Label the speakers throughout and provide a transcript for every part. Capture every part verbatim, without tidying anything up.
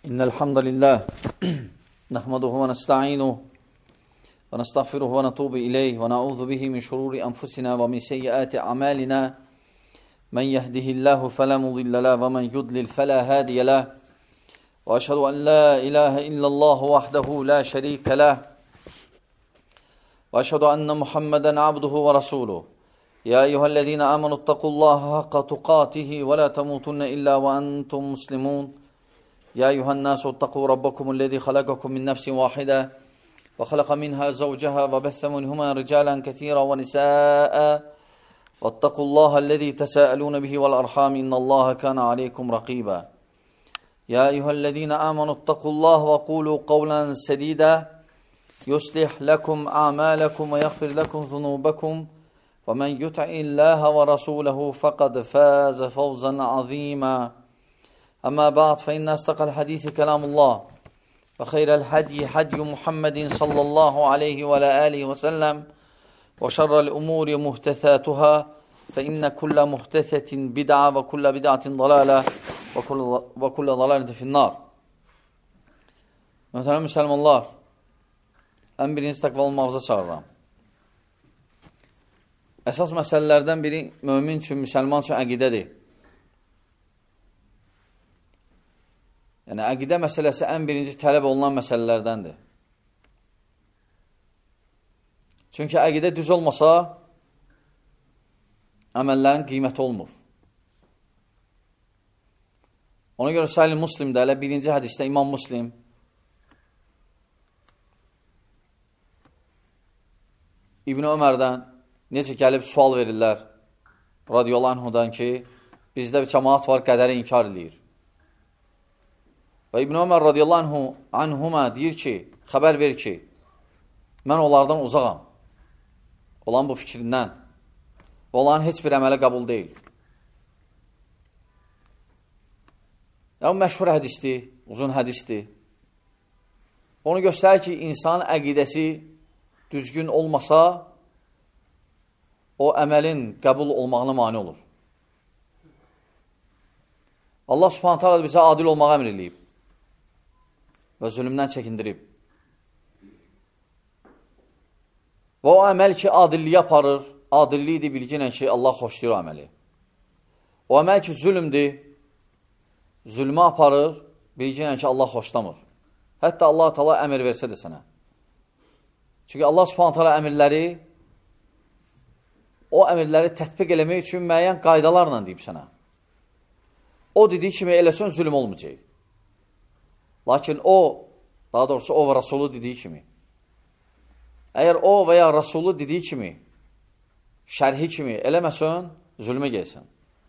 Speaker 1: إن الحمد لله نحمده ونستعينه ونستغفره ونتوب إليه ونعوذ به من شرور أنفسنا ومن سيئات أعمالنا من يهده الله فلا مضل له ومن يضلل فلا هادي له وأشهد أن لا إله إلا الله وحده لا شريك له وأشهد أن محمدا عبده ورسوله يا أيها الذين آمنوا اتقوا الله حق تقاته ولا تموتن إلا وأنتم مسلمون يا أيها الناس اتقوا ربكم الذي خلقكم من نفس واحدة وخلق منها زوجها وبث منهما رجالا كثيرا ونساء واتقوا الله الذي تساءلون به والأرحام إن الله كان عليكم رقيبا يا أيها الذين آمنوا اتقوا الله وقولوا قولا سديدا يصلح لكم أعمالكم ويغفر لكم ذنوبكم ومن يطع الله ورسوله فقد فاز فوزا عظيما أما بعد فإن أصدق الحديث كلام الله وخير الهدي هدي محمد صلى الله عليه وعلى آله وسلم وشر الأمور محدثاتها فإن كل محدثة بدعة وكل بدعة ضلالة وكل, وكل ضلالة في النار. Möhtərəm müsəlmanlar, ən birinci təqva olmağıza çağırıram. Əsas məsələlərdən biri mömin üçün, müsəlman üçün əqidədir. Yəni, əqidə məsələsi ən birinci tələb olunan məsələlərdəndir. Çünki əqidə düz olmasa, əməllərin qiyməti olmur. Ona görə Sahih Müslimdə, elə birinci hədisdə İmam Müslim İbn Ömərdən necə gəlib sual verirlər radiyallahu anhudan ki, bizdə bir cəmaat var, qədəri inkar edir. Və İbn Ömər radiyallahu anhu, anhuma deyir ki, xəbər verir ki, mən onlardan uzaqam. Olan bu fikrindən. Və onların heç bir əmələ qəbul deyil. Yəni, bu məşhur hədisdir, uzun hədisdir. Onu göstərir ki, insan əqidəsi düzgün olmasa, o əməlin qəbul olmağına mane olur. Allah subhanahu ta'ala bizə adil olmağa əmr eləyib və zülmdən çəkindirib. Və o əməl ki, adilliyə aparır, adilliyidir, bilginə ki, Allah xoşlayır o əməli. O əməl ki, zülmdür, zülmə aparır, bilginə ki, Allah xoşlamır. Hətta Allah Teala əmr versə də sənə. Çünki Allah subhanahu ta'ala əmirləri, o əmirləri tətbiq eləmək üçün müəyyən qaydalarla deyib sənə. O dediyi kimi eləsən zülm olmayacaq. Lakin o, daha doğrusu o və Rasulü dediyi kimi, əgər o və ya Rasulü dediyi kimi, şərhi kimi eləməsən, zülmə gəlsən.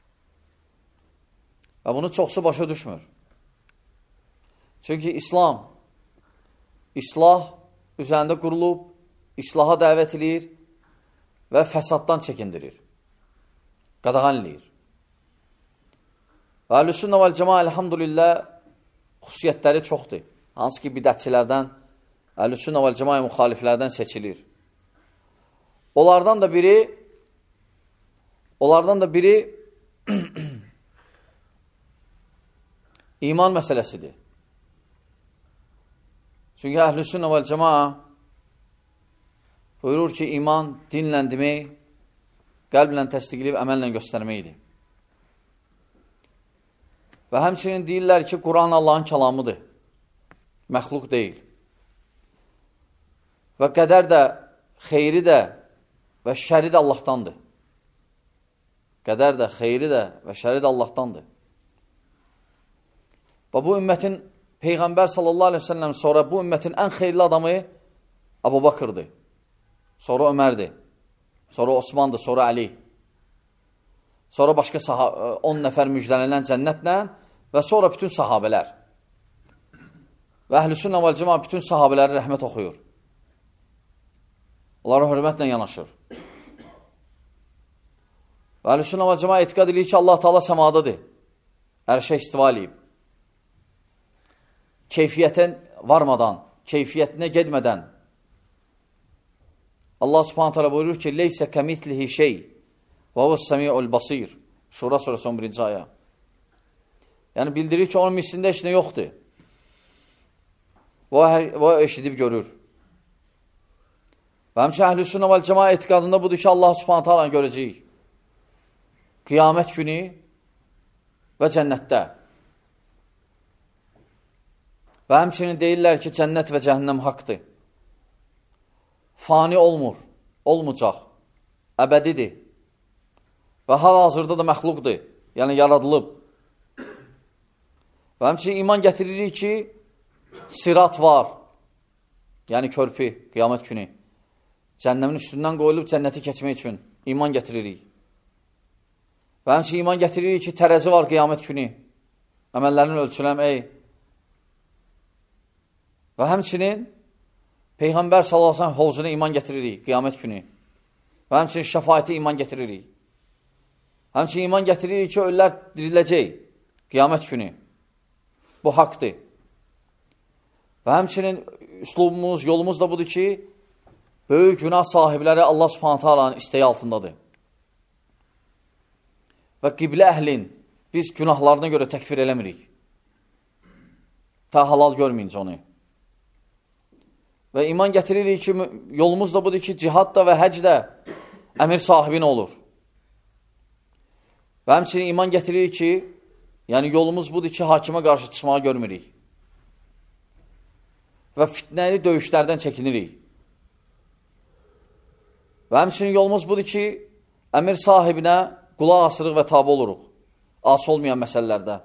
Speaker 1: Və bunu çoxsu başa düşmür. Çünki İslam, islah üzərində qurulub, islaha dəvət edir və fəsaddan çəkindirir, qadağan edir. Və Əhlüsünnə vəl Cəmaə elhamdülillah xüsusiyyətləri çoxdur. Hansı ki, bidətçilərdən, Əhlüsünnə vəl Cəmaə müxaliflərdən seçilir. Onlardan da biri, onlardan da biri iman məsələsidir. Çünki Əhlüsünnə vəl Cəmaə buyurur ki, iman dinlə demək, qəlblə təsdiqləyib, əməllə göstərməkdir. Və həmçinin deyirlər ki, Quran Allahın kəlamıdır, məxluq deyil. Və qədər də, xeyri də və şəri də Allahdandır. Qədər də, xeyri də və şəri də Allahdandır. Və bu ümmətin, Peyğəmbər sallallahu aleyhi ve sellem sonra bu ümmətin ən xeyirli adamı Əbu Bakırdır. Sonra Ömərdir. Sonra Osmandır, sonra Əli. Sonra başqa on nəfər müjdələnən cənnətlə və sonra bütün sahabələr. Və Əhlüsünnə vəl Cəmaə bütün sahabələri rəhmət oxuyur. Onlara hörmətlə yanaşır. Və Əhlüsünnə vəl Cəmaə etiqad edir ki, Allah Teala səmadadır. Ərşə istiva eləyib. Keyfiyyətə varmadan, keyfiyyətinə gedmədən Allah subhanahu ta'ala buyurur ki, leysə kəmitlihi şey və vəs-səmi'ul basir. Şura surəsi on birinci ayə. Yəni bildirir ki, onun mislində heç nə yoxdur. o, o eşidib görür. Və həmçə əhl-i sünnə vəl cəma etiqadında budur ki, Allah subhanətə alanı görəcəyik. Qiyamət günü və cənnətdə. Və həmçinin deyirlər ki, cənnət və cəhənnəm haqdır. Fani olmur, olmayacaq, əbədidir. Və hal-hazırda da məxluqdur, yəni yaradılıb. Və həmçinin iman gətiririk ki, sirat var, yəni körpü, qiyamət günü. Cənnəmin üstündən qoyulub cənnəti keçmək üçün iman gətiririk. Və həmçinin iman gətiririk ki, tərəzi var qiyamət günü. Əməllərini ölçüləm, ey. Və həmçinin Peyğəmbər sallallahu əleyhi və səlləm hovzuna iman gətiririk qiyamət günü. Və həmçinin şəfaəti iman gətiririk. Həmçinin iman gətiririk ki, ölülər diriləcək qiyamət günü. Bu haqdır. Və həmçinin üslubumuz, yolumuz da budur ki, böyük günah sahibləri Allah subhanətə alanın istəyi altındadır. Və qiblə əhlin biz günahlarına görə təkfir eləmirik. Ta halal görməyincə onu. Və iman gətiririk ki, yolumuz da budur ki, cihad da və həc də əmir sahibinə olur. Və həmçinin iman gətiririk ki, yəni yolumuz budur ki, hakimə qarşı çıxmağa görmürük. Və fitnəli döyüşlərdən çəkinirik. Və həmçinin yolumuz budur ki, əmir sahibinə qulaq asırıq və tabi oluruq. As olmayan məsələlərdə.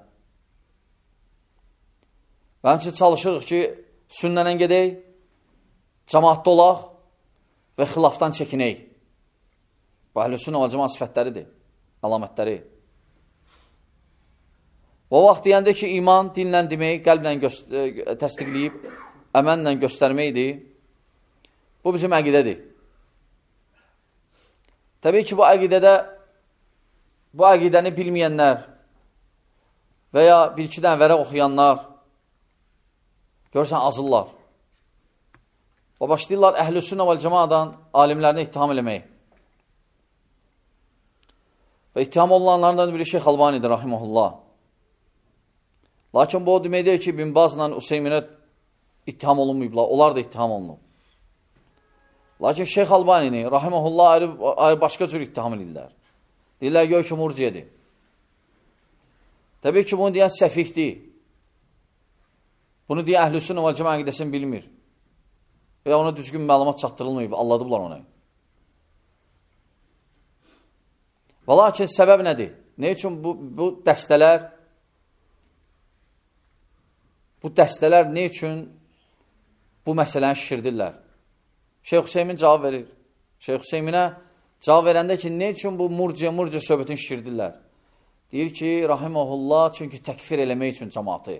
Speaker 1: Və həmçinin çalışırıq ki, sünnənən gedək, cəmaatda olaq və xilafdan çəkinək. Bu əhl-i sünnə və cəmaat sifətləridir, əlamətləri. O vaxt deyəndə ki, iman dinlə demək, qəlblə təsdiqləyib, əmənlə göstərməkdir. Bu bizim əqidədir. Təbii ki, bu əqidədə, bu əqidəni bilməyənlər və ya bir-iki dənə vərəq oxuyanlar görürsən, azırlar. O başlayırlar əhl-i sünnə vəl cəmaədən alimlərini ittiham eləmək. Və ittiham olunanlarından biri Şeyx Albanidir, rahiməhullah. Lakin bu o demək deyir ki, Bin Bazla Useyminə ittiham olunmayıblar, onlar da ittiham olunub. Lakin Şeyx Albanini, rahiməhullah, ayrı, ayrı başqa cür ittiham edirlər. Deyirlər, göy ki, murciyedir. Təbii ki, bunu deyən səfikdir. Bunu deyən əhl-i sünnə və cəmaə əqidəsini bilmir. Və ona düzgün məlumat çatdırılmayıb, anladıblar onu. Və lakin səbəb nədir? Ne üçün bu, bu dəstələr bu dəstələr ne üçün bu məsələni şişirdirlər? Şeyx Hüseymin cavab verir. Şeyx Hüseyminə cavab verəndə ki, ne üçün bu murciyə-murciyə söhbətini şişirdirlər? Deyir ki, rahiməhullah, çünki təkfir eləmək üçün cəmaatı.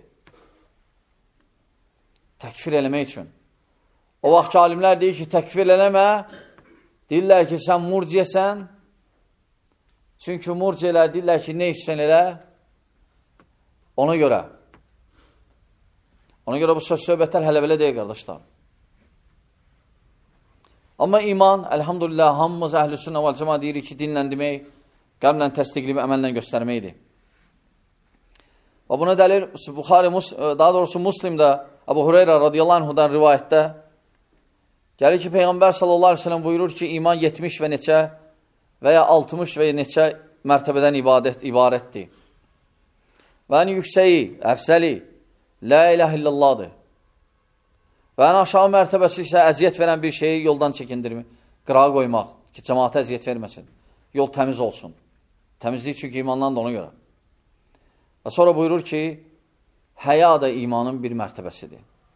Speaker 1: Təkfir eləmək üçün. O vaxt ki, alimlər deyir ki, təkfir eləmə, deyirlər ki, sən murciyəsən, çünki murciyələr deyirlər ki, ne işsən elə? Ona görə. Ona görə bu söz-söhbətlər hələ belə deyil, qardaşlar. Amma iman, əlhamdülillah, hamımız əhl-i sünnə vəl cəmaə deyirik ki, dinlə demək, qəlblə təsdiqləyib, əməllə göstərməkdir. Və buna dəlil, Buxari, daha doğrusu Muslimdə, Əbu Hüreyrə radiyallahu anhudan rivayətdə gəlir ki, Peyğəmbər sallallahu aleyhi ve sellem buyurur ki, iman yetmiş və neçə və ya altmış və neçə mərtəbədən ibadət, ibarətdir. Və ən yüksəyi, əfsəli, la ilahe illallahdır. Və ən aşağı mərtəbəsi isə əziyyət verən bir şeyi yoldan çəkindirmək, qırağa qoymaq ki, cəmaata əziyyət verməsin. Yol təmiz olsun. Təmizlik çünki imandan da ona görə. Və sonra buyurur ki, həya da imanın bir mərtəbəsidir.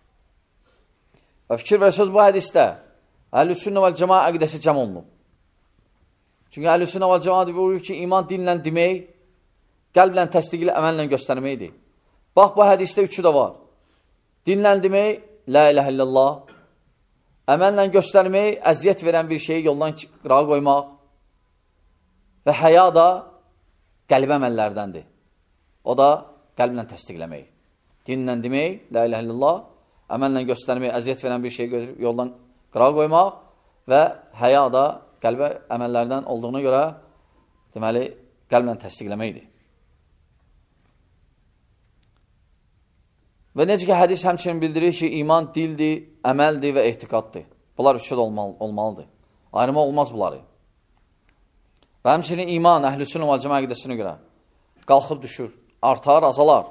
Speaker 1: Və fikir və söz bu hədisdə əhl-i sünnə vəl cəmaə əqidəsi cəm olunub. Çünki əhl-i sünnə vəl cəmaə buyurur ki, iman dinlə demək, qəlblə təsdiqlə, əməllə göstərməkdir. Bax, bu hədisdə üçü də var. Dinlə demək, la ilahe illallah, əməllə göstərmək, əziyyət verən bir şeyi yoldan qırağa qoymaq və həya da qəlb əməllərdəndir. O da qəlblə təsdiqləmək. Dinlə demək, la ilahe illallah, əməllə göstərmək, əziyyət verən bir şeyi yoldan qırağa qoymaq və həya da qəlb əməllərdən olduğuna görə deməli, qəlblə təsdiqləməkdir. Və necə ki, hədis həmçinin bildirir ki, iman dildir, əməldir və ehtiqaddır. Bunlar üçü də olmalı, olmalıdır. Ayrıma olmaz bunları. Və həmçinin iman, əhlüsünnə vəl cəmaə əqidəsinə görə qalxıb düşür, artar, azalar.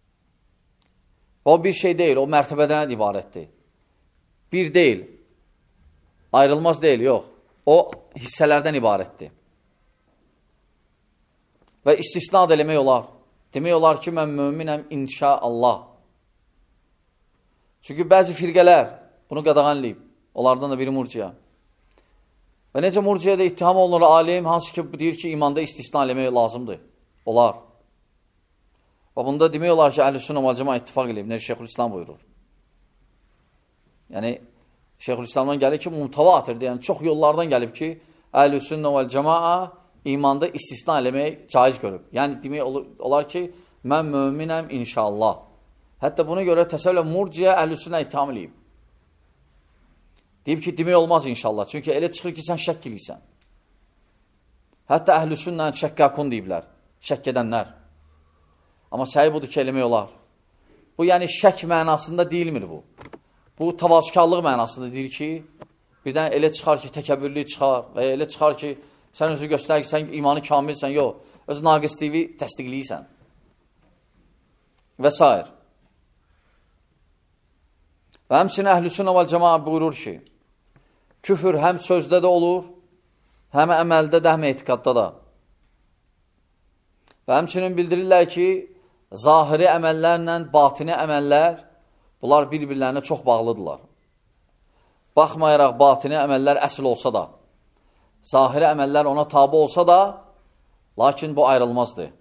Speaker 1: O bir şey deyil, o mərtəbədən ibarətdir. Bir deyil, ayrılmaz deyil, yox. O hissələrdən ibarətdir. Və istisna da eləmək olar. Demək olar ki, mən möminəm inşaallah. Çünki bəzi firqələr bunu qadağanlayıb. Onlardan da biri murciya. Və necə murciyədə ittiham olunur alim, hansı ki deyir ki, imanda istisna eləmək lazımdır. Olar. Və bunda demək olar ki, əhl-i-sünnə vəl cəmaə ittifaq eləyib. Necə Şeyxülislam buyurur. Yəni, Şeyxülislamdan gəlir ki, mutavatirdir. Yəni, çox yollardan gəlib ki, əhl-i-sünnə vəl cəmaə imanda istisna eləmək caiz görüb. Yəni, demək olar ki, mən möminəm inşallah. Hətta buna görə təsəvvülə murciyə əhl-i-sünnə ittiham eləyib. Deyib ki, demək olmaz inşallah. Çünki elə çıxır ki, sən şəkk eləyirsən. Hətta əhl-i-sünnə şəkkakun deyiblər. Şəkk edənlər. Amma səhi budur ki, eləmək olar. Bu, yəni şək mənasında deyilmir bu. Bu, tavazkarlıq mənasında deyir ki, birdən elə çıxar ki, təkəbbürlü çıxar və elə çıxar ki, sən özü göstərir ki, sən imanı kamilsən, yox. Öz naqisliyi təsdiqləyirsən. Və s. Və həmçinin əhl-i-sünnə vəl cəmaə buyurur ki, küfür həm sözdə də olur, həm əməldə də, həm etiqadda da. Və həmçinin bildirirlər ki, zahiri əməllərlə batini əməllər, bunlar bir-birlərinə çox bağlıdırlar. Baxmayaraq batini əməllər əsl olsa da, zahiri əməllər ona tabi olsa da, lakin bu ayrılmazdır.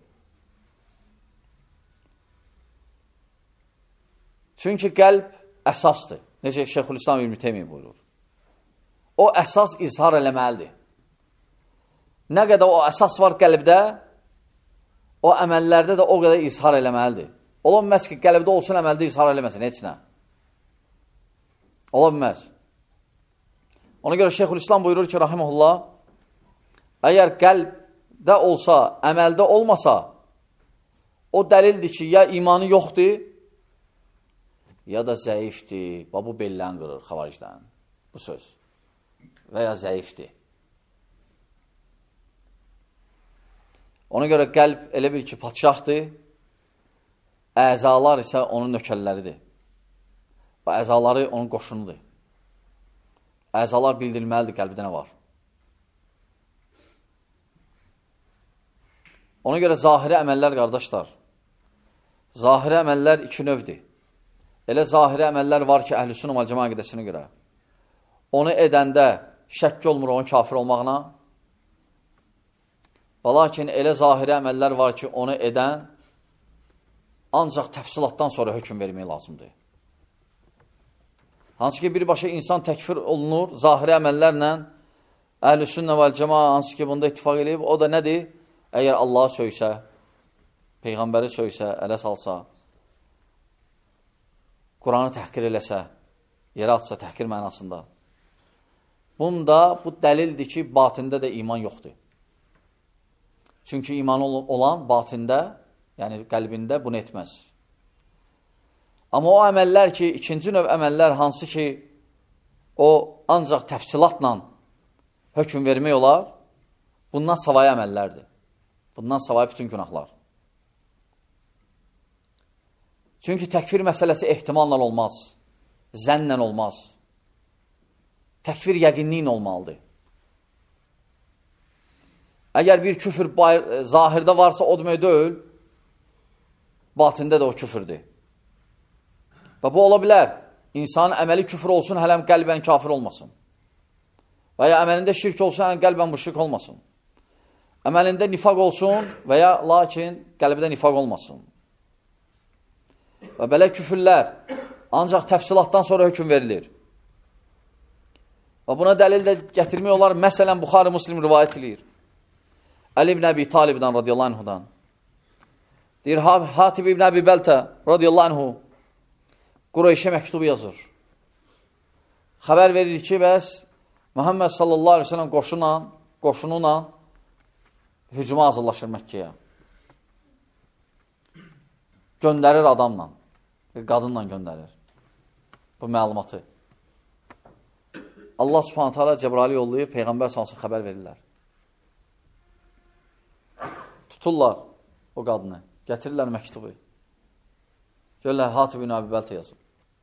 Speaker 1: Çünki qəlb əsasdır. Necə Şeyxülislam İbn Teymiyyə buyurur. O əsas izhar eləməlidir. Nə qədər o əsas var qəlbdə, o əməllərdə də o qədər izhar eləməlidir. Ola bilməz ki, qəlbdə olsun, əməldə izhar eləməsin, heç nə. Ola bilməz. Ona görə Şeyxülislam buyurur ki, rahiməhullah, əgər qəlbdə olsa, əməldə olmasa, o dəlildir ki, ya imanı yoxdur, ya da zəifdir. Bu bellən qırır xavaricdən. Bu söz. Və ya zəifdir. Ona görə qəlb elə bil ki, padşahdır, əzalar isə onun nökəlləridir. Və əzaları onun qoşunudur. Əzalar bildirilməlidir qəlbdə nə var. Ona görə zahiri əməllər, qardaşlar, zahiri əməllər iki növdir. Elə zahiri əməllər var ki, əhl-i-sünnə vəl cəmaə əqidəsinə görə. Onu edəndə şəkk olmur onun kafir olmağına. Və lakin elə zahiri əməllər var ki, onu edən ancaq təfsilatdan sonra hökm vermək lazımdır. Hansı ki, birbaşa insan təkfir olunur, zahiri əməllərlə əhl-i-sünnə vəl cəmaə hansı ki, bunda ittifaq edib, o da nədir? Əgər Allahı söysə, Peyğəmbəri söysə, ələ salsa, Quranı təhqir eləsə, yerə atsa təhqir mənasında. Bunda bu dəlildir ki, batində də iman yoxdur. Çünki iman olan batində, yəni qəlbində bunu etməz. Amma o əməllər ki, ikinci növ əməllər hansı ki, o ancaq təfsilatla hökm vermək olar, bundan savayı əməllərdir. Bundan savayı bütün günahlar. Çünki təkfir məsələsi ehtimalla olmaz, zənnlə olmaz. Təkfir yəqinliyin olmalıdır. Əgər bir küfür zahirdə varsa, o demək deyil, batində də o küfürdür. Və bu ola bilər, insanın əməli küfür olsun, hələm qəlbən kafir olmasın. Və ya əməlində şirk olsun, hələm qəlbən müşrik olmasın. Əməlində nifaq olsun və ya lakin qəlbdə nifaq olmasın. Və belə küfürlər ancaq təfsilatdan sonra hökm verilir. Və buna dəlil də gətirmək olar. Məsələn, Buxari Müslim rivayət edir. Əli ibn Əbi Talibdən radiyallahu anhudan. Deyir, Hatib ibn Əbi Bəltə radiyallahu anhu Qureyşə məktubu yazır. Xəbər verir ki, bəs Muhammed sallallahu aleyhi ve sellem qoşuna, qoşununa hücuma hazırlaşır Məkkəyə. Göndərir adamla. bir qadınla göndərir bu məlumatı. Allah subhanət hala Cəbraili yollayıb, Peyğəmbər salsın xəbər verirlər. Tuturlar o qadını, gətirirlər məktubu. Görürlər, Hatib ibn Əbi Bəltə yazıb.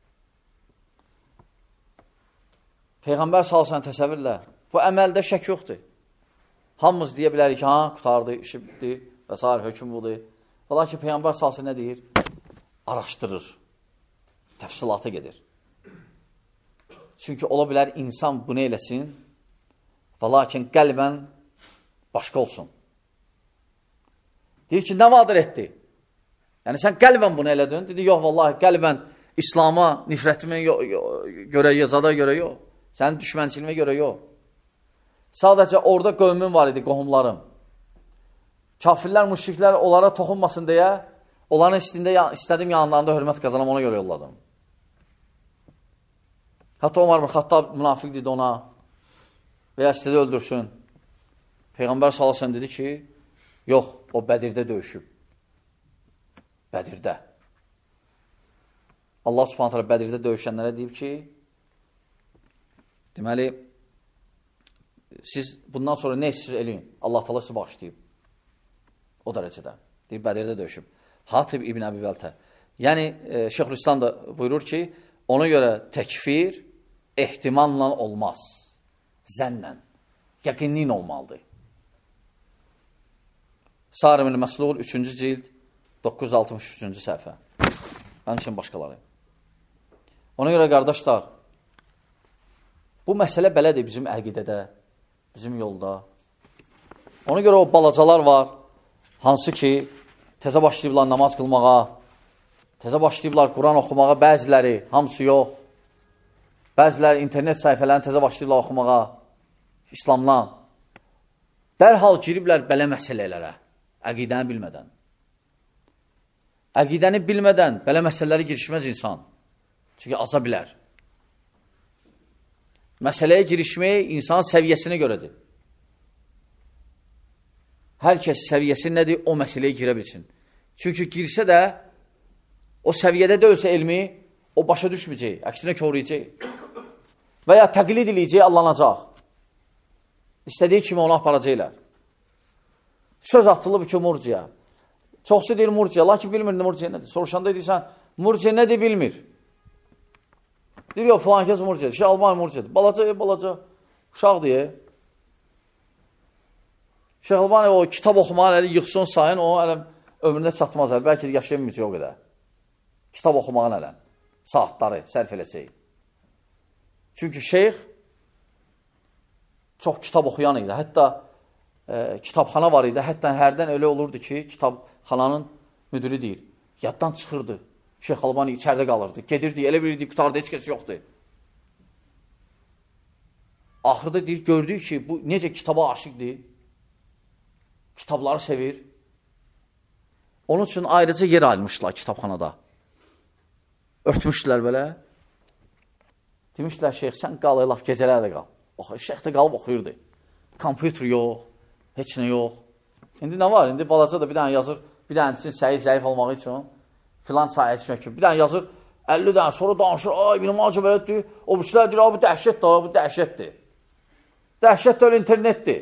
Speaker 1: Peyğəmbər salsın təsəvvürlər. Bu əməldə şək yoxdur. Hamımız deyə bilərik ki, ha, qutardı, işi bitdi və s. hökm budur. Ola ki, Peyğəmbər salsın nə deyir? Araşdırır. Təfsilata gedir. Çünki ola bilər insan bunu eləsin və lakin qəlbən başqa olsun. Deyir ki, nə vadır etdi? Yəni, sən qəlbən bunu elədin. Dedi, yox, vallahi, qəlbən İslama, nifrətimə görə, yazada görə yox. Sənin düşmənçilmə görə yox. Sadəcə orada qövmün var idi, qohumlarım. Kafirlər, müşriklər onlara toxunmasın deyə, onların istində, istədim yanlarında hörmət qazanam, ona görə yolladım. Hətta Omar bin Xattab münafiq dedi ona və ya istədi öldürsün. Peyğəmbər sallallahu əleyhi və səlləm dedi ki, yox, o Bədirdə döyüşüb. Bədirdə. Allah subhanət hələ Bədirdə döyüşənlərə deyib ki, deməli, siz bundan sonra nə istəyir eləyin? Allah təala sizi bağışlayıb. O dərəcədə. Deyib, Bədirdə döyüşüb. Hatib ibn Əbi Bəltə. Yəni, e, Şeyxülislam da buyurur ki, ona görə təkfir ehtimalla olmaz. Zənnən. Yəqinliyin olmalıdır. Sarim-ül Məslul, üçüncü cild, doqquz yüz altmış üçüncü səhifə. Mənim üçün başqaları. Ona görə, qardaşlar, bu məsələ belədir bizim əqidədə, bizim yolda. Ona görə o balacalar var, hansı ki, təzə başlayıblar namaz qılmağa, təzə başlayıblar Quran oxumağa, bəziləri, hamısı yox. Bəziləri internet səhifələrini təzə başlayıblar oxumağa, İslamdan. Dərhal giriblər belə məsələlərə, əqidəni bilmədən. Əqidəni bilmədən belə məsələləri girişməz insan. Çünki aza bilər. Məsələyə girişmək insanın səviyyəsinə görədir. Hər kəs səviyyəsi nədir, o məsələyə girə bilsin. Çünki girsə də, o səviyyədə döysə elmi, o başa düşməyəcək, əksinə koruyacaq. Və ya təqlid eləyəcək, allanacaq. İstədiyi kimi onu aparacaqlar. Söz atılıb ki, murciya. Çoxsu deyil murciya, lakin bilmir murciya nədir. Soruşanda deyirsən, murciya nədir, bilmir. Deyir, yox, filan kəs murciyadır, şey Albani murciyadır. Balaca, balaca, uşaq deyə. Şeyh Albani o kitab oxumağı əli yıxsın sayın, o ələ ömründə çatmaz ələ. Bəlkə də yaşayamayacaq o qədər. Kitab oxumağın ələ. Saatları sərf eləsək. Çünki şeyh çox kitab oxuyan idi. Hətta e, kitabxana var idi. Hətta hərdən elə olurdu ki, kitabxananın müdürü deyir. Yaddan çıxırdı. Şeyh Albani içərdə qalırdı. Gedirdi, elə bilirdi, qutarda heç kəs yoxdur. Axırda deyir, gördük ki, bu necə kitaba aşıqdır. Kitabları sevir. Onun üçün ayrıca yer almışlar kitabxanada. Örtmüşdülər belə. Demişdilər, şeyx, sən qal, laf gecələr də qal. Şeyx də qalıb oxuyurdu. Kompüter yox, heç nə yox. İndi nə var? İndi balaca da bir dənə yazır, bir dənə üçün səyi zəif olmağı üçün, filan sayət üçün ki, bir dənə yazır, əlli dənə sonra danışır, ay, bir macə belədir, o birçilər deyir, bu dəhşətdir, bu dəhşətdir. Dəhşət də öyle internetdir.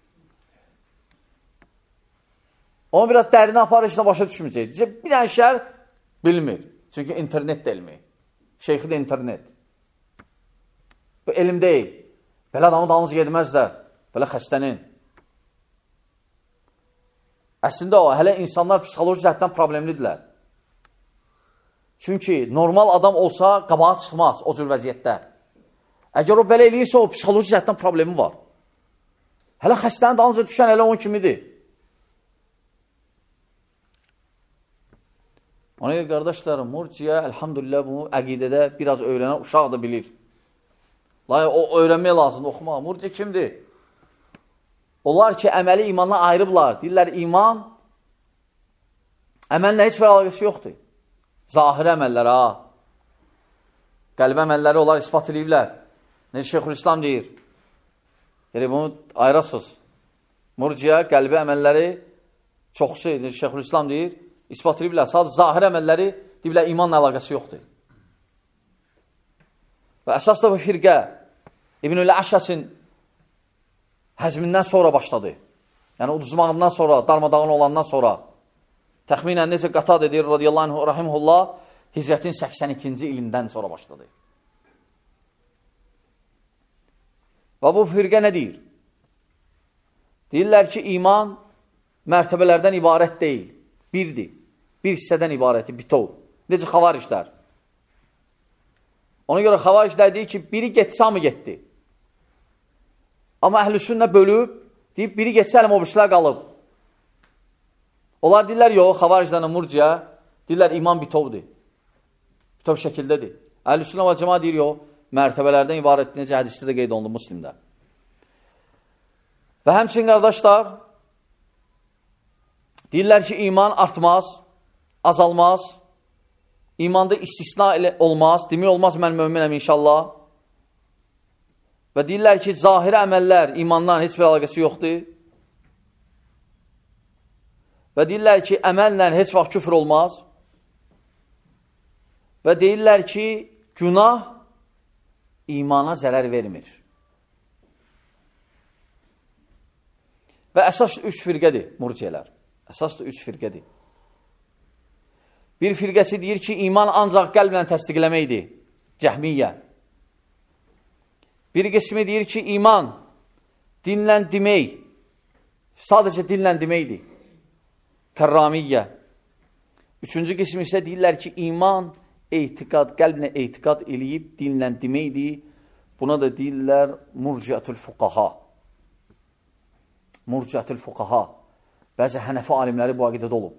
Speaker 1: Onu biraz dərinə aparır, işinə başa düşməyəcək. Deyəcək, bir dənə şəhər bilmir. Çünki internet də elmi. Şeyxi də internet. Bu elm deyil. Belə adamı dalınca gedməzlər. Belə xəstənin. Əslində o, hələ insanlar psixoloji cəhətdən problemlidirlər. Çünki normal adam olsa qabağa çıxmaz o cür vəziyyətdə. Əgər o belə eləyirsə, o psixoloji cəhətdən problemi var. Hələ xəstənin dalınca düşən hələ onun kimidir. Ona görə, qardaşlarım, murciyə, əlhamdülillah, bunu əqidədə biraz öyrənən uşaq da bilir. Lakin o öyrənmək lazımdır, oxumaq. Murciyə kimdir? Onlar ki, əməli imandan ayrıblar. Deyirlər, iman əməllə heç bir əlaqəsi yoxdur. Zahiri əməllər, ha. Qəlb əməlləri onlar ispat ediblər. Necə Şeyxülislam deyir? Yəni, bunu ayırasız. Murciyə, qəlbi əməlləri çoxsu, necə Şeyxülislam deyir? İspat ediblər. Sadəcə zahir əməlləri deyiblər, imanla əlaqəsi yoxdur. Və əsas da bu firqə İbn-i Əşəsin həzmindən sonra başladı. Yəni, uduzmağından sonra, darmadağın olandan sonra təxminən necə Qatad edir, radiyallahu anh, rahimullah, hicrətin səksən ikinci ilindən sonra başladı. Və bu firqə nə deyir? Deyirlər ki, iman mərtəbələrdən ibarət deyil, birdir. Bir hissədən ibarəti, bitov. Necə xavariclər? Ona görə xavariclər deyir ki, biri getsə, hamı getdi. Amma əhl-i sünnə bölüb, deyib, biri getsə, əlim o birisilər qalıb. Onlar deyirlər, yox, xavariclərlə murciə, deyirlər, iman bitovdur. Bitov şəkildədir. Əhl-i sünnə və cəma deyir, yox, mərtəbələrdən ibarət, necə hədisdə də qeyd olundu Müslimdə. Və həmçinin qardaşlar, deyirlər ki, iman artmaz, azalmaz, imanda istisna olmaz, demək olmaz, mən möminəm inşallah. Və deyirlər ki, zahiri əməllər imandan heç bir əlaqəsi yoxdur. Və deyirlər ki, əməllə heç vaxt küfr olmaz. Və deyirlər ki, günah imana zərər vermir. Və əsas üç firqədir murciyələr. Əsas da üç firqədir. Bir firqəsi deyir ki, iman ancaq qəlblə təsdiqləməkdir. Cəhmiyyə. Bir qismi deyir ki, iman dinlə demək, sadəcə dinlə deməkdir. Kərramiyyə. Üçüncü qismi isə deyirlər ki, iman etiqad, qəlblə etiqad eləyib dinlə deməkdir. Buna da deyirlər murciətül fuqaha. Murciətül fuqaha. Bəzi hənəfi alimləri bu aqidə olub.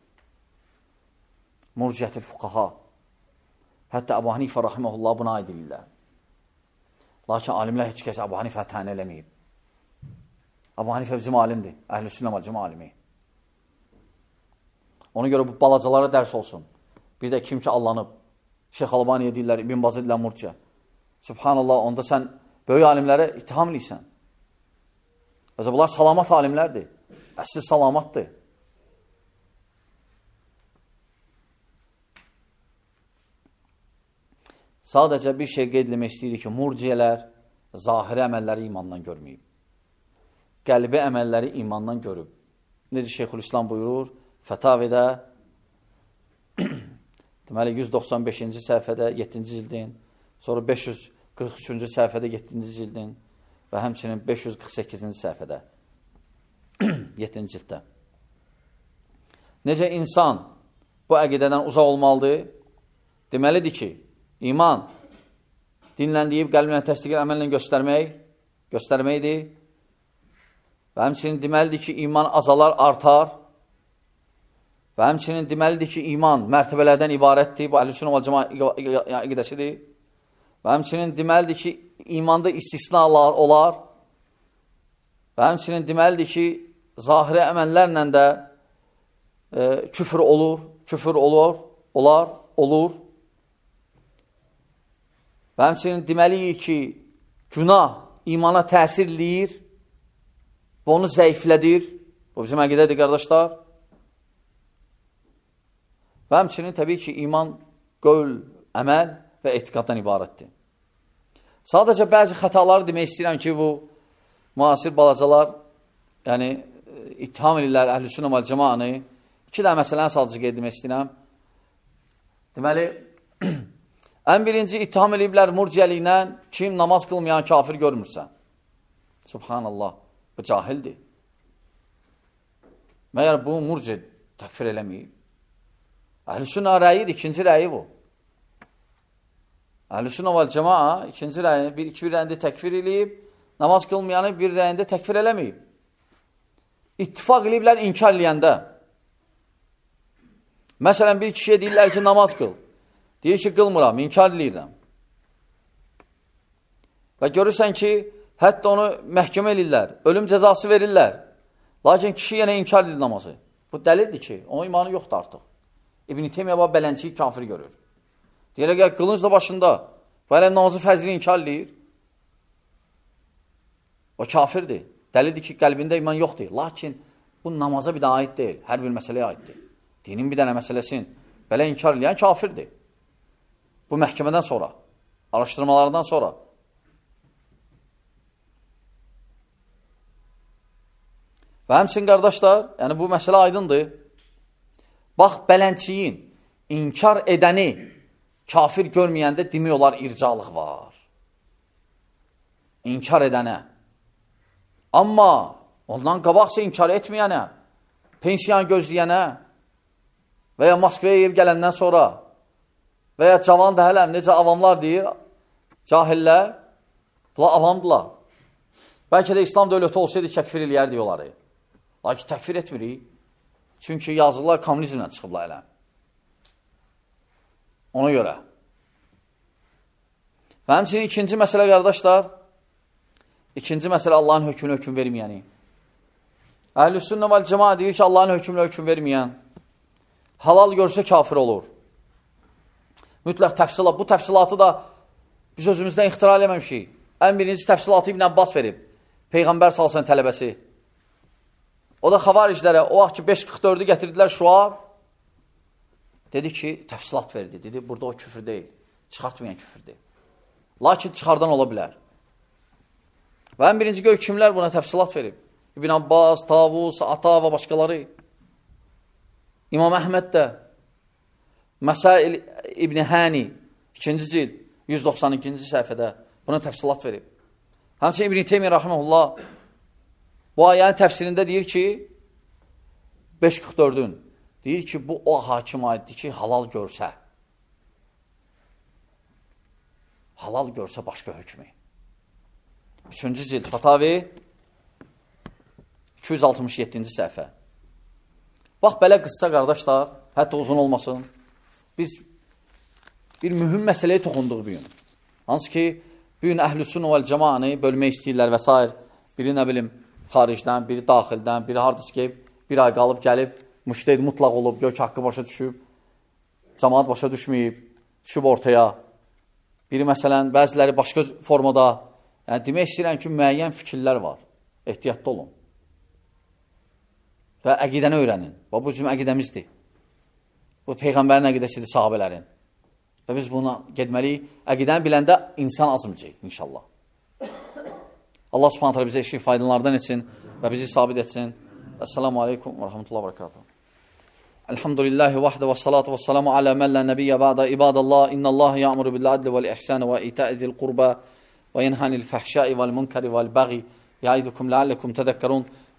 Speaker 1: Murciətül fuqaha. Hətta Əbu Hanifə rahiməhullah buna aid edirlər. Lakin alimlər heç kəs Əbu Hanifə tənə eləməyib. Əbu Hanifə bizim alimdir. Əhl-i sünnə və cəma alimi. Ona görə bu balacalara dərs olsun. Bir də kim ki allanıb. Şeyx Albaniyə deyirlər, İbn Baz edirlər murciə. Subhanallah, onda sən böyük alimlərə ittiham eləyirsən. Özə bunlar salamat alimlərdir. Əsli salamatdır. Sadəcə bir şey qeyd etmək istəyirik ki, murciyələr zahiri əməlləri imandan görməyib. Qəlbi əməlləri imandan görüb. Necə Şeyxülislam buyurur? Fətavidə deməli yüz doxsan beşinci səhifədə yeddinci cildin, sonra beş yüz qırx üçüncü səhifədə yeddinci cildin və həmçinin beş yüz qırx səkkizinci səhifədə yeddinci cilddə. Necə insan bu əqidədən uzaq olmalıdır? Deməlidir ki, iman dinlə deyib, qəlblə təsdiq əməllə göstərmək, göstərməkdir. Və həmçinin deməlidir ki, iman azalar, artar. Və həmçinin deməlidir ki, iman mərtəbələrdən ibarətdir. Bu Əhl-i Sünnə və Cəma əqidəsidir. Və həmçinin deməlidir ki, imanda istisna olar. Və həmçinin deməlidir ki, zahiri əməllərlə də e, küfür olur, küfür olur, olar, olur. Və həmçinin deməliyik ki, günah imana təsir eləyir və onu zəiflədir. Bu bizim əqidədir, qardaşlar. Və həmçinin təbii ki, iman, qövl, əməl və etiqaddan ibarətdir. Sadəcə bəzi xətaları demək istəyirəm ki, bu müasir balacalar, yəni ittiham edirlər Əhl-i Sünnə və Cəmaəni. İki də məsələni sadəcə qeyd etmək istəyirəm. Deməli, ən birinci ittiham ediblər murciyəliklə, kim namaz qılmayan kafir görmürsə. Subhanallah, bu cahildir. Məyər bu murciə təkfir eləməyib. Əhl-i Sünnə rəyidir, ikinci rəyi bu. Əhl-i Sünnə və Cəmaa ikinci rəyini, bir, iki bir rəyində təkfir eləyib, namaz qılmayanı bir rəyində təkfir eləməyib. İttifaq eləyiblər inkar eləyəndə. Məsələn, bir kişiyə deyirlər ki, namaz qıl. Deyir ki, qılmıram, inkar eləyirəm. Və görürsən ki, hətta onu məhkəmə eləyirlər, ölüm cəzası verirlər. Lakin kişi yenə inkar edir namazı. Bu dəlildir ki, onun imanı yoxdur artıq. İbn-i Teymiyyə bələnçiyi kafir görür. Deyir, əgər qılınc da başında, bu ələm namazı fəzli inkar eləyir. O kafirdir. Dəlildir ki, qəlbində iman yoxdur. Lakin bu namaza bir də aid deyil. Hər bir məsələyə aiddir. Dinin bir dənə məsələsin belə inkar eləyən kafirdir. Bu məhkəmədən sonra, araşdırmalardan sonra. Və həmçinin qardaşlar, yəni bu məsələ aydındır. Bax, bələndçiyin inkar edəni kafir görməyəndə demək olar ircalıq var. İnkar edənə. Amma ondan qabaqsa inkar etməyənə, pensiyan gözləyənə və ya Moskvaya ev gələndən sonra və ya cavan da hələm, necə avamlar deyir, cahillər, bunlar avamdılar. Bəlkə də İslam dövləti olsaydı təkfir eləyərdi onları. Lakin təkfir etmirik. Çünki yazıqlar kommunizmlə çıxıblar elə. Ona görə. Və həmçinin ikinci məsələ, qardaşlar, ikinci məsələ Allahın hökmünə hökm verməyəni. Əhl-i-Sünnə vəl-Cəmaa deyir ki, Allahın hökmünə hökm verməyən halal görsə kafir olur. Mütləq təfsilat. Bu təfsilatı da biz özümüzdən ixtira eləməmişik. Ən birinci təfsilatı İbn Abbas verib. Peyğəmbər salsan tələbəsi. O da xavariclərə o vaxt ki beş qırx dördü gətirdilər şuar. Dedi ki, təfsilat verdi. Dedi, burada o küfür deyil. Çıxartmayan küfürdür. Lakin çıxardan ola bilər. Və ən birinci gör kimlər buna təfsilat verib. İbn Abbas, Tavus, Ata və başqaları. İmam Əhməd də, Məsail İbn Hani, ikinci cild, yüz doxsan ikinci səhifədə buna təfsilat verib. Həmçinin İbn Teymiyyə Rahiməhullah bu ayənin təfsirində deyir ki, beş qırx dördün, deyir ki, bu o hakim aiddir ki, halal görsə. Halal görsə başqa hökmü. Üçüncü cild, Fatavi, iki yüz altmış yeddinci səhifə. Bax, belə qıssa, qardaşlar, hətta uzun olmasın. Biz bir mühüm məsələyə toxunduq bu gün. Hansı ki, bu gün Əhl-i-Sünnə vəl-Cəmaəni bölmək istəyirlər və s. Biri, nə bilim, xaricdən, biri daxildən, biri hardasa ki, bir ay qalıb, gəlib, müştəhid mutlaq olub, gök haqqı başa düşüb, cəmaat başa düşməyib, düşüb ortaya. Biri, məsələn, bəziləri başqa formada. Yəni, demək istəyirəm ki, müəyyən fikirlər var. Ehtiyatda olun. Və əqidəni öyrənin. Bu bizim əqidəmizdir. Bu Peyğəmbərin əqidəsidir, sahabələrin. Və biz buna gedməliyik. Əqidəni biləndə insan azmıyacaq, inşallah. Allah subhanət hələ bizə işi faydalardan etsin və bizi sabit etsin. Əssalamu aleykum və rəhmətullah və bərəkatuhu. Elhamdülillahi vahdə və salatu və salamu alə mən lə nəbiyyə bə'də ibadallah. İnnəllahi ya'muru bil-adli vəl-ihsani və ita'idil qurba və yenhanil fəhşai vəl-munkari vəl-bəği ya'idukum ləalləkum tədəkkarun.